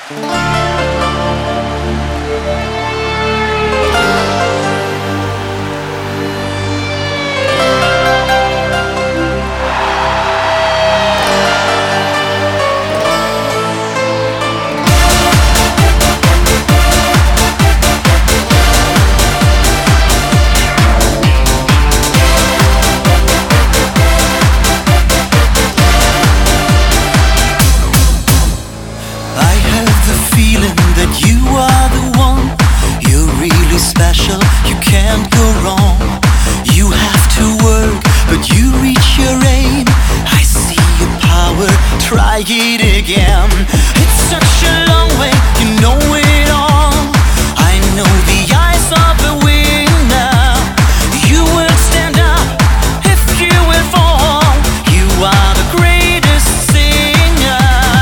Feeling that you are the one. You're really special, you can't go wrong. You have to work, but you reach your aim. I see your power, try it again. It's such a long way, you know it all. I know the eyes of a winner. You will stand up if you will fall. You are the greatest singer.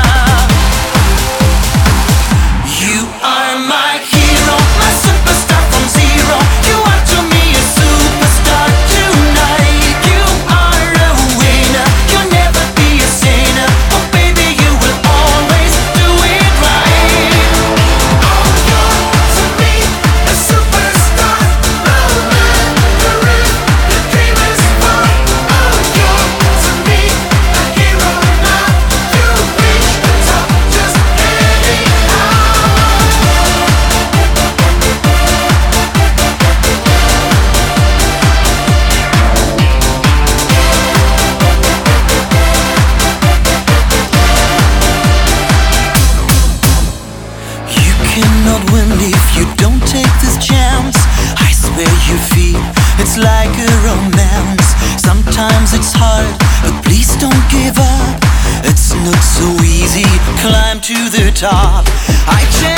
You are my hero, my superstar from zero. You are to me a superstar tonight. You are a winner, you'll never be a sinner. Oh baby, you will always do it right. Oh, you're to me a superstar. Remembering the dream is fun. Oh, you're to me a hero now. You reach the top just anyhow. You cannot win if you don't take this chance. I swear you feel it's like a romance. Sometimes it's hard, but please don't give up. It's not so easy, climb to the top. I